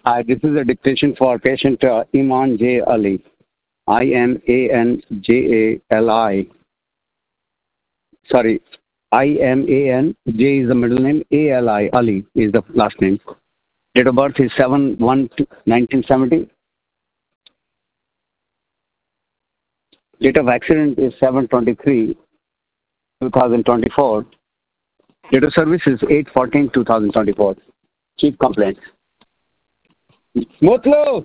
Hi, this is a dictation for patient Iman J. Ali. Imanjali. Sorry, Iman. J is the middle name. Ali. Ali is the last name. Date of birth is 7/1/1970. Date of accident is 7/23/2024. Date of service is 8/14/2024. Chief complaint. Mutlu!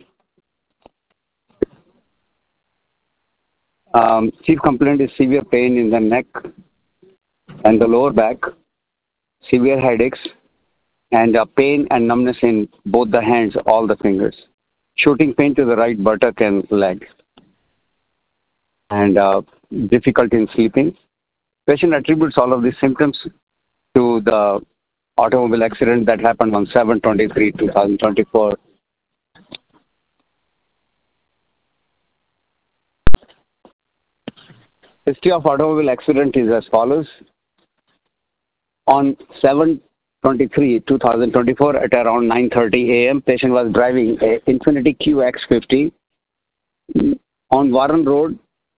Chief complaint is severe pain in the neck and the lower back, severe headaches, and pain and numbness in both the hands, all the fingers. Shooting pain to the right buttock and leg. And difficulty in sleeping. Patient attributes all of these symptoms to the automobile accident that happened on 7/23/2024. History of automobile accident is as follows. On 7/23/2024 at around 9:30 a.m., patient was driving a Infiniti QX50 on Warren Road,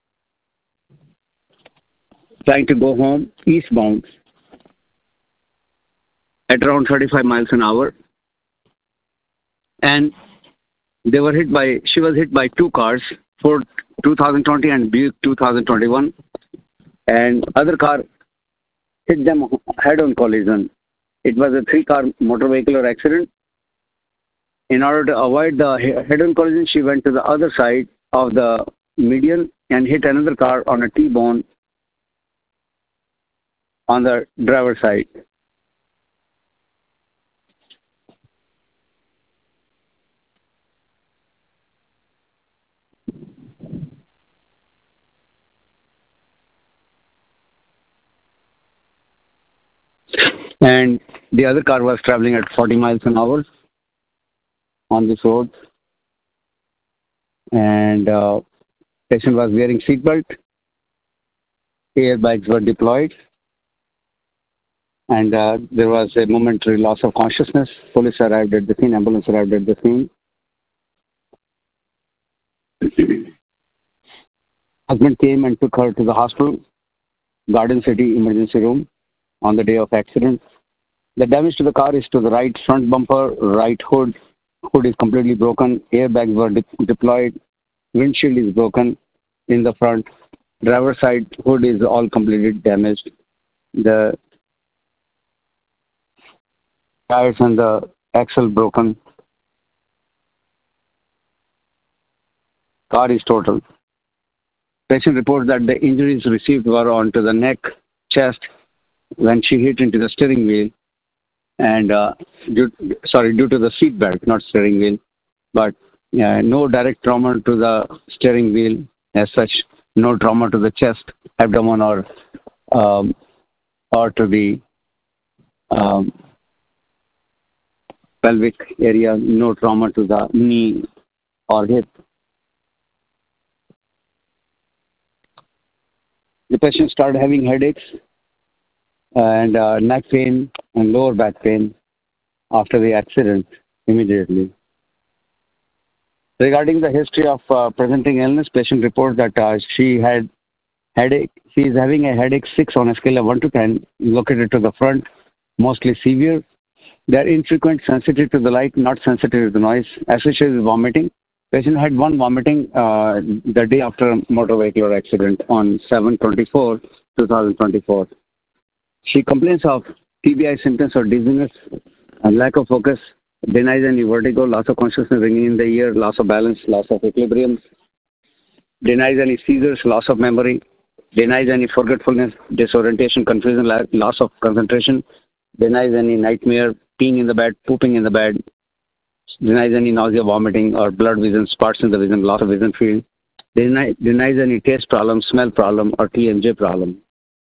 trying to go home eastbound at around 35 miles an hour. And she was hit by two cars, Ford 2020 and Buick 2021, and other car hit them head-on collision. It was a three-car motor vehicular accident. In order to avoid the head-on collision, she went to the other side of the median and hit another car on a T-bone on the driver's side. And the other car was traveling at 40 miles an hour on this road. And patient was wearing seatbelt. Airbags were deployed. And there was a momentary loss of consciousness. Police arrived at the scene. Ambulance arrived at the scene. Husband came and took her to the hospital, Garden City emergency room, on the day of accident. The damage to the car is to the right front bumper, right hood. Hood is completely broken. Airbags were deployed. Windshield is broken in the front. Driver's side hood is all completely damaged. The tires and the axle broken. Car is total. Patient reports that the injuries received were onto the neck, chest, when she hit into the steering wheel, and due to the seat belt, not steering wheel, but no direct trauma to the steering wheel as such, no trauma to the chest, abdomen, or to the pelvic area, no trauma to the knee or hip. The patient started having headaches and neck pain and lower back pain after the accident immediately. Regarding the history of presenting illness, patient reports that she had headache. She is having a headache 6 on a scale of 1 to 10, located to the front, mostly severe. They are infrequent, sensitive to the light, not sensitive to the noise. Associated with vomiting. Patient had one vomiting the day after motor vehicular accident on 7/24/2024. She complains of TBI symptoms or dizziness and lack of focus, denies any vertigo, loss of consciousness, ringing in the ear, loss of balance, loss of equilibrium, denies any seizures, loss of memory, denies any forgetfulness, disorientation, confusion, loss of concentration, denies any nightmare, peeing in the bed, pooping in the bed, denies any nausea, vomiting, or blood vision, spots in the vision, loss of vision field, denies any taste problem, smell problem, or TMJ problem.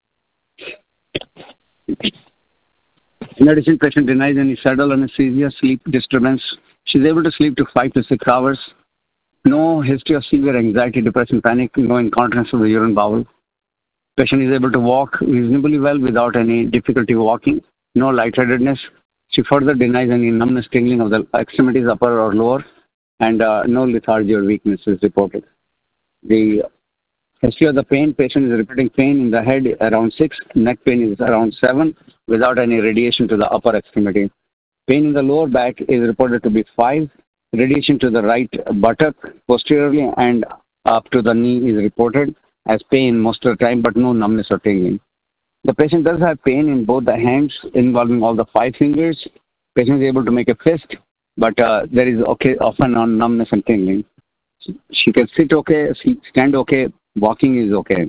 In addition, patient denies any saddle anesthesia, sleep disturbance. She is able to sleep to 5 to 6 hours. No history of severe anxiety, depression, panic, no incontinence of the urine bowel. Patient is able to walk reasonably well without any difficulty walking. No lightheadedness. She further denies any numbness, tingling of the extremities, upper or lower, and no lethargy or weakness is reported. The history of the pain: patient is reporting pain in the head around 6, neck pain is around 7, without any radiation to the upper extremity. Pain in the lower back is reported to be 5. Radiation to the right buttock posteriorly and up to the knee is reported as pain most of the time, but no numbness or tingling. The patient does have pain in both the hands involving all the 5 fingers. Patient is able to make a fist, but there is often non numbness and tingling. She can sit okay, stand okay, walking is okay.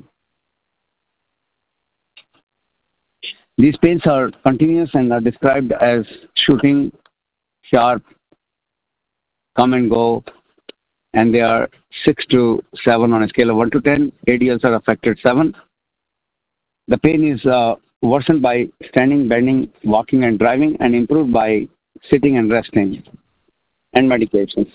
These pains are continuous and are described as shooting, sharp, come and go, and they are 6 to 7 on a scale of 1 to 10. ADLs are affected 7. The pain is worsened by standing, bending, walking, and driving, and improved by sitting and resting, and medications.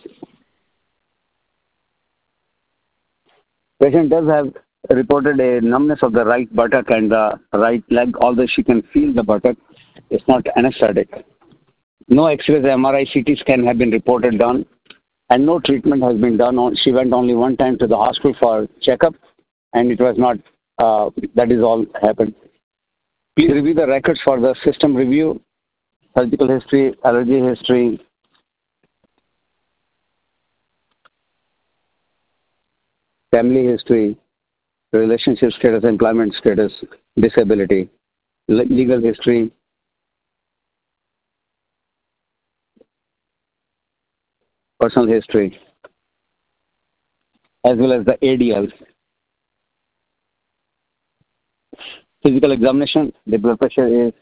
Patient does have reported a numbness of the right buttock and the right leg, although she can feel the buttock. It's not anesthetic. No X-rays, MRI, CT scan have been reported done, and no treatment has been done. She went only one time to the hospital for checkup, and it was not, that is all happened. Please review the records for the system review, surgical history, allergy history, family history, relationship status, employment status, disability, legal history, personal history, as well as the ADLs. Physical examination: the blood pressure is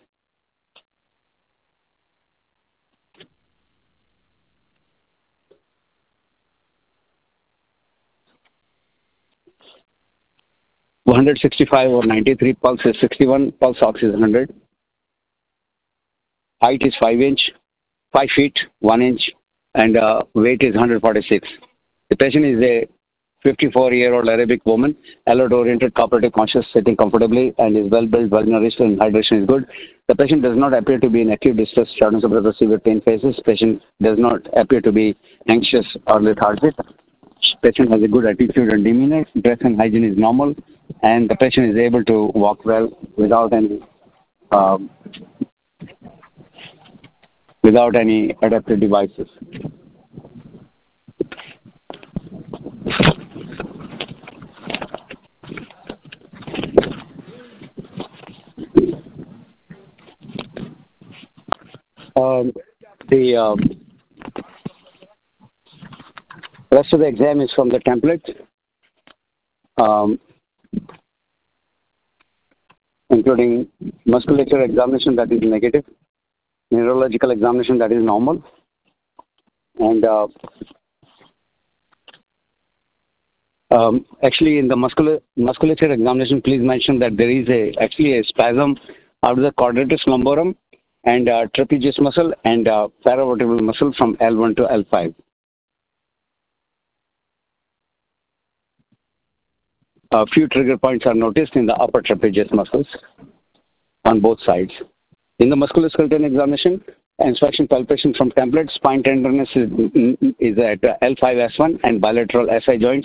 165 or 93, pulse is 61, pulse ox is 100. Height is 5 feet 1 inch, and weight is 146. The patient is a 54-year-old Arabic woman, alert-oriented, cooperative, conscious, sitting comfortably, and is well-built, well-nourished, and hydration is good. The patient does not appear to be in acute distress, shortness of breath, or severe pain phases. Patient does not appear to be anxious or lethargic. Patient has a good attitude and demeanor. Dress and hygiene is normal, and the patient is able to walk well without any adaptive devices. The rest of the exam is from the template, including musculature examination, that is negative, neurological examination, that is normal, and actually in the musculature examination, please mention that there is actually a spasm out of the quadratus lumborum and trapezius muscle and paravertebral muscle from L1 to L5. A few trigger points are noticed in the upper trapezius muscles on both sides. In the musculoskeletal examination, inspection palpation from template, spine tenderness is at L5-S1 and bilateral SI joints.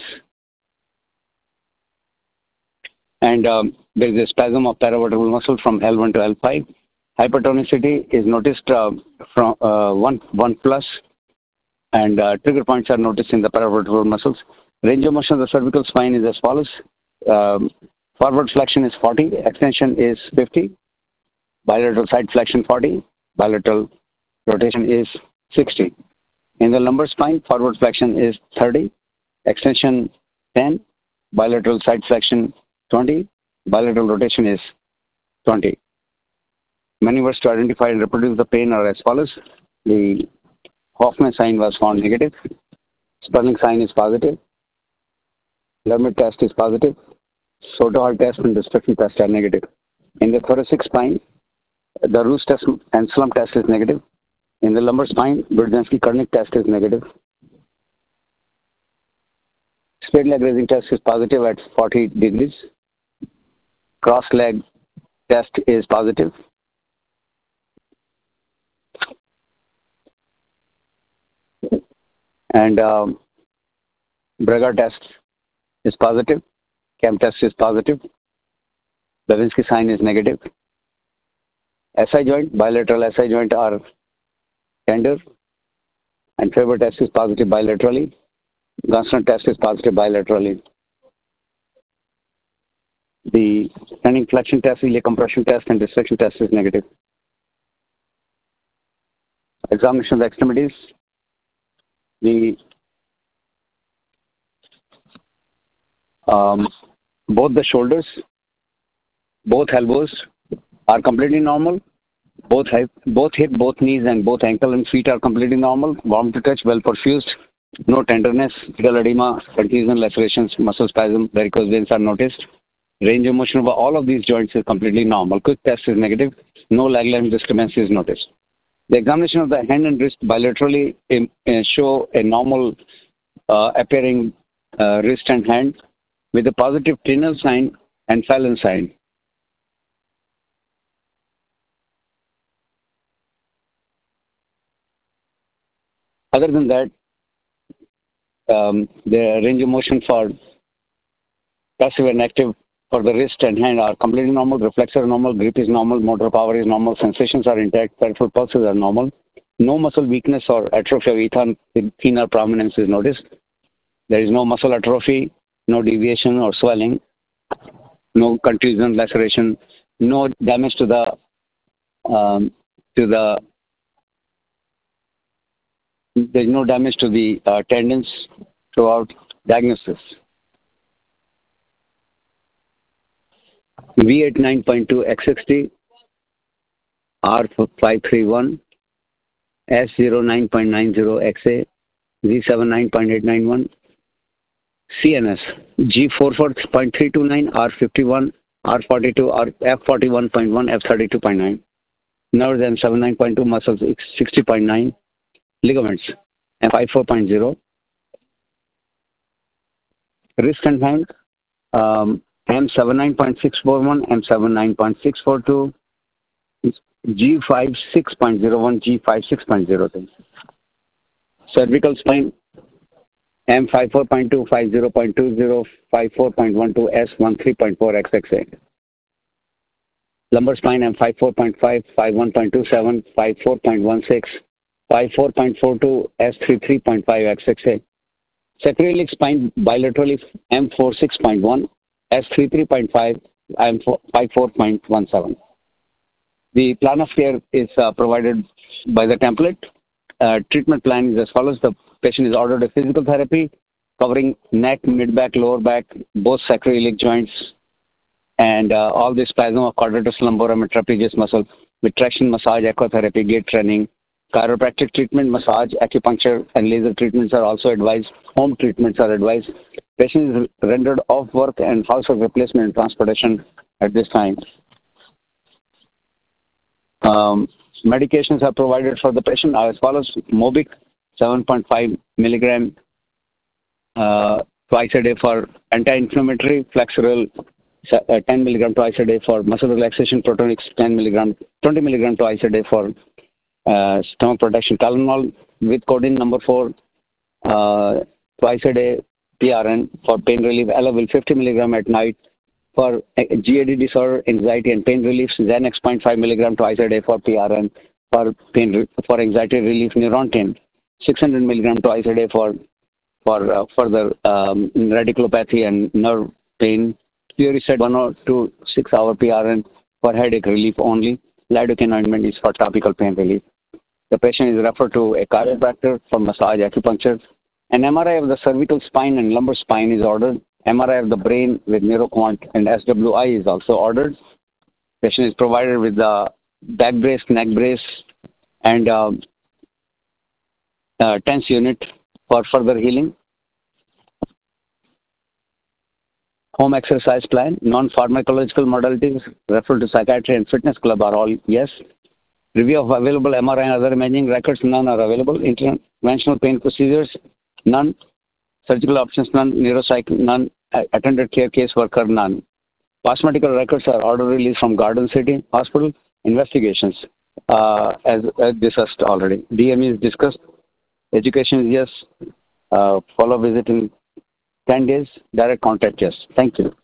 And there is a spasm of paravertebral muscle from L1 to L5. Hypertonicity is noticed from 1 plus, and trigger points are noticed in the paravertebral muscles. Range of motion of the cervical spine is as follows. Forward flexion is 40, extension is 50, bilateral side flexion 40, bilateral rotation is 60. In the lumbar spine, forward flexion is 30, extension 10, bilateral side flexion 20, bilateral rotation is 20. Maneuvers to identify and reproduce the pain are as follows. The Hoffman sign was found negative. Sperling sign is positive. Lermit test is positive. Soto-Hart test and destruction test are negative. In the thoracic spine, the Roos test and slump test is negative. In the lumbar spine, Brudzinski-Kernick test is negative. Straight leg raising test is positive at 40 degrees. Cross leg test is positive. And Brugger test is positive. Chem test is positive. Babinski sign is negative. SI joint, bilateral SI joint are tender. And Faber test is positive bilaterally. Gunstone test is positive bilaterally. The standing flexion test, iliac compression test, and dissection test is negative. Examination of the extremities. Both the shoulders, both elbows are completely normal. Both hip, both knees, and both ankle and feet are completely normal. Warm to touch, well perfused. No tenderness, fetal edema, contusion, lacerations, muscle spasm, varicose veins are noticed. Range of motion of all of these joints is completely normal. Quick test is negative. No leg length disturbance is noticed. The examination of the hand and wrist bilaterally show a normal appearing wrist and hand with a positive Tinel sign and Fallon sign. Other than that, the range of motion for passive and active for the wrist and hand are completely normal. Reflexor normal, grip is normal, motor power is normal, sensations are intact, peripheral pulses are normal. No muscle weakness or atrophy of thenar prominence is noticed. There is no muscle atrophy, no deviation or swelling, no contusion, laceration, no damage to the there's no damage to the tendons throughout diagnosis. V89.2 X60, R531, S09.90 XA, Z79.891, CNS, G44.329, R51, R42, F41.1, F32.9, nerves M79.2, muscles 60.9, ligaments M54.0, wrist and hand M79.641, M79.642, G56.01, G56.02. Cervical spine M54.2, 50.20, 54.12, S13.4, XXA. Lumbar spine M54.5, 51.27, 54.16, 54.42, S33.5, XXA. Sacroiliac spine bilaterally M46.1, S33.5, M54.17. The plan of care is provided by the template. Treatment plan is as follows. The patient is ordered a physical therapy covering neck, mid-back, lower back, both sacroiliac joints, and all the spasm of quadratus lumborum and trapezius muscle with traction massage, echotherapy, gait training, chiropractic treatment, massage, acupuncture, and laser treatments are also advised. Home treatments are advised. Patient is rendered off work and house of replacement and transportation at this time. Medications are provided for the patient as follows. Mobic, 7.5 milligram twice a day for anti-inflammatory, Flexeril, 10 milligram twice a day for muscle relaxation, Protonix, 10 milligram, 20 milligram twice a day for stomach protection, Tylenol with codeine number 4 twice a day, PRN for pain relief, Elavil 50 milligram at night for GAD disorder, anxiety and pain relief, Xanax 0.5 milligram twice a day for PRN for anxiety relief, Neurontin 600 milligram twice a day for further radiculopathy and nerve pain, Furicet 1 to 6 hour PRN for headache relief only. Lidocaine ointment is for topical pain relief. The patient is referred to a chiropractor for massage, acupuncture. An MRI of the cervical spine and lumbar spine is ordered. MRI of the brain with neuroquant and SWI is also ordered. Patient is provided with the back brace, neck brace, and tense unit for further healing. Home exercise plan, non-pharmacological modalities referred to psychiatry and fitness club are all yes. Review of available MRI and other imaging records, none are available. Interventional pain procedures, none. Surgical options, none. Neuropsych, none. Attended care case worker, none. Past medical records are order released from Garden City Hospital. Investigations, as discussed already. DME is discussed. Education is yes. follow visit in 10 days, direct contact us. Thank you.